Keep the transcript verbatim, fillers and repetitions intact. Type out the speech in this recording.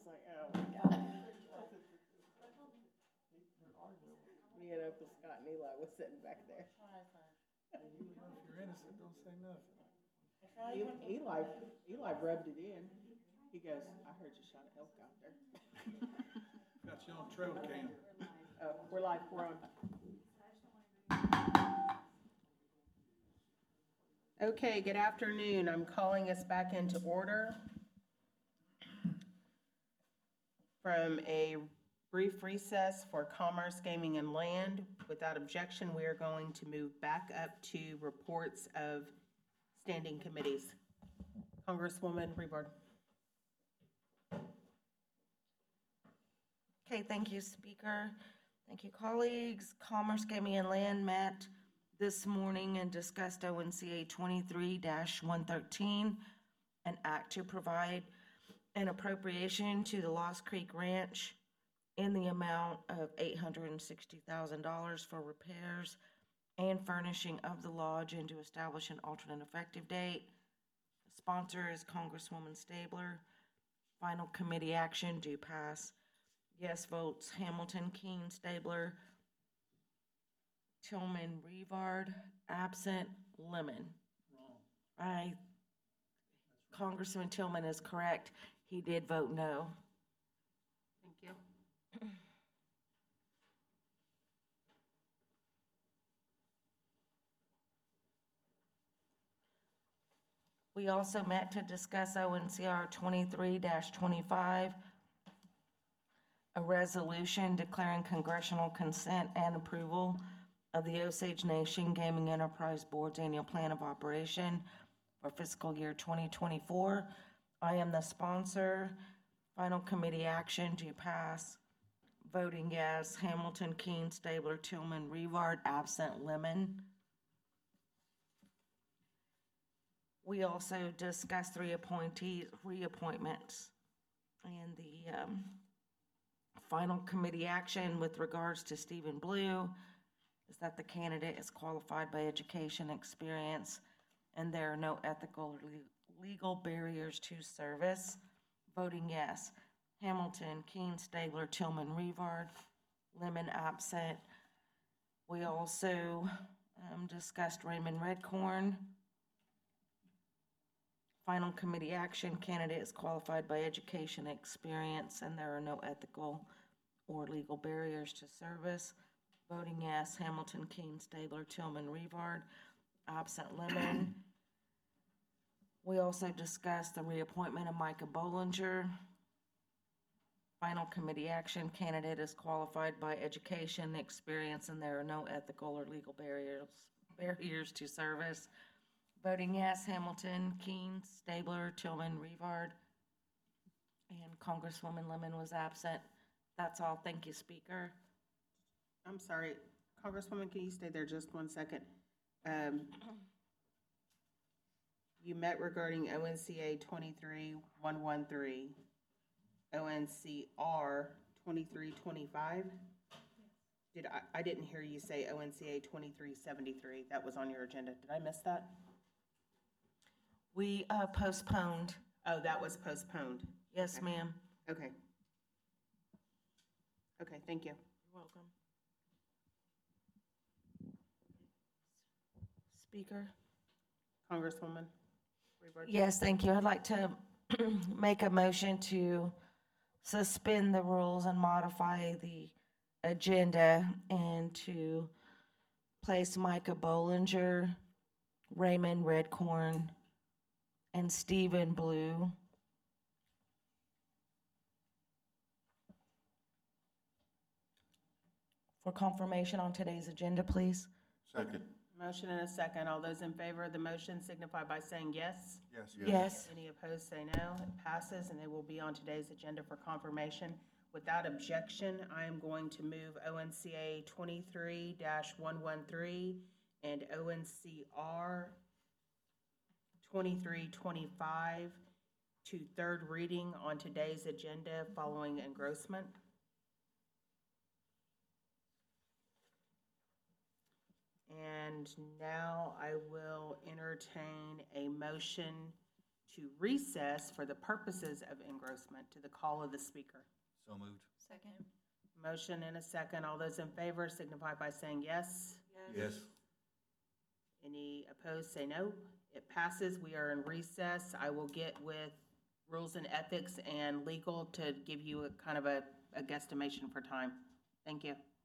was like, oh my God. Me and Uncle Scott and Eli was sitting back there. If you're innocent, don't say nothing. E- Eli, Eli rubbed it in. He goes, I heard you shot an elk out there. Got you on trail cam. Oh, we're live, we're on. Okay, good afternoon. I'm calling us back into order from a brief recess for Commerce, Gaming, and Land. Without objection, we are going to move back up to reports of standing committees. Congresswoman Rebar. Okay, thank you, Speaker. Thank you, colleagues. Commerce, Gaming, and Land met this morning and discussed O N C A twenty-three dash one thirteen, an act to provide an appropriation to the Lost Creek Ranch in the amount of eight hundred sixty thousand dollars for repairs and furnishing of the lodge and to establish an alternate effective date. The sponsor is Congresswoman Stabler. Final committee action do pass. Yes votes Hamilton, Keene, Stabler, Tillman, Revard, absent, Lemon. Wrong. I, Congressman Tillman is correct. He did vote no. Thank you. We also met to discuss O N C R twenty-three dash twenty-five, a resolution declaring congressional consent and approval of the Osage Nation Gaming Enterprise Board's annual plan of operation for fiscal year twenty twenty-four. I am the sponsor. Final committee action to pass. Voting yes, Hamilton, Keene, Stabler, Tillman, Revard, absent, Lemon. We also discussed three appointees, reappointments, and the um, final committee action with regards to Stephen Blue is that the candidate is qualified by education experience and there are no ethical or le- legal barriers to service. Voting yes, Hamilton, Keene, Stabler, Tillman, Revard, Lemon, absent. We also um, discussed Raymond Redcorn. Final committee action, candidate is qualified by education experience and there are no ethical or legal barriers to service. Voting yes, Hamilton, Keene, Stabler, Tillman, Revard, absent, Lemon. We also discussed the reappointment of Micah Bollinger. Final committee action, candidate is qualified by education experience and there are no ethical or legal barriers barriers to service. Voting yes, Hamilton, Keene, Stabler, Tillman, Revard, and Congresswoman Lemon was absent. That's all. Thank you, Speaker. I'm sorry, Congresswoman, can you stay there just one second? Um, you met regarding O N C A twenty-three one thirteen, O N C R twenty-three twenty-five? Did I, I didn't hear you say O N C A twenty-three seventy-three. That was on your agenda. Did I miss that? We uh, postponed. Oh, that was postponed. Yes, Okay. ma'am. Okay. Okay, thank you. You're welcome. Speaker? Congresswoman Rebar. Yes, thank you. I'd like to make a motion to suspend the rules and modify the agenda and to place Micah Bollinger, Raymond Redcorn, and Stephen Blue for confirmation on today's agenda, please. Second. Motion and a second. All those in favor of the motion signify by saying yes. Yes. Yes. Any opposed, say no. It passes, and they will be on today's agenda for confirmation. Without objection, I am going to move O N C A twenty-three one thirteen and O N C R twenty-three twenty-five to third reading on today's agenda following engrossment. And now I will entertain a motion to recess for the purposes of engrossment to the call of the speaker. So moved. Second. Motion and a second. All those in favor signify by saying yes. Yes. Any opposed, say no. It passes. We are in recess. I will get with Rules and Ethics and Legal to give you a kind of a, a guesstimation for time. Thank you.